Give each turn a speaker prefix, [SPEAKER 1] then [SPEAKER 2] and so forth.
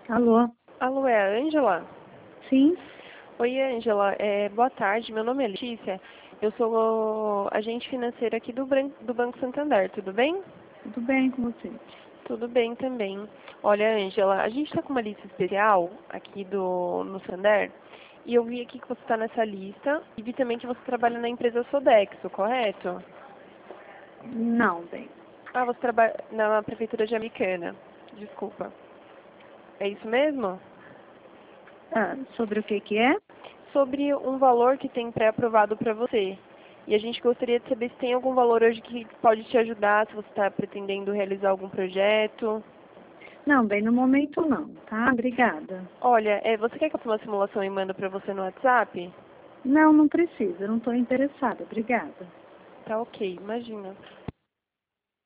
[SPEAKER 1] Alô?
[SPEAKER 2] Alô, é a Ângela?
[SPEAKER 1] Sim?
[SPEAKER 2] Oi, Ângela. Boa tarde, meu nome é Letícia. Eu sou agente financeira aqui do Banco Santander, tudo bem?
[SPEAKER 1] Tudo bem com você?
[SPEAKER 2] Tudo bem também. Olha, Ângela, a gente está com uma lista especial aqui no Santander e eu vi aqui que você está nessa lista e vi também que você trabalha na empresa Sodexo, correto?
[SPEAKER 1] Não, bem.
[SPEAKER 2] Ah, você trabalha na Prefeitura de Americana. Desculpa. É isso mesmo?
[SPEAKER 1] Sobre o que é?
[SPEAKER 2] Sobre um valor que tem pré-aprovado para você. E a gente gostaria de saber se tem algum valor hoje que pode te ajudar, se você está pretendendo realizar algum projeto.
[SPEAKER 1] Não, bem, no momento não, tá? Obrigada.
[SPEAKER 2] Olha, você quer que eu faça uma simulação e mando para você no WhatsApp?
[SPEAKER 1] Não, não precisa, não estou interessada. Obrigada.
[SPEAKER 2] Tá ok, imagina.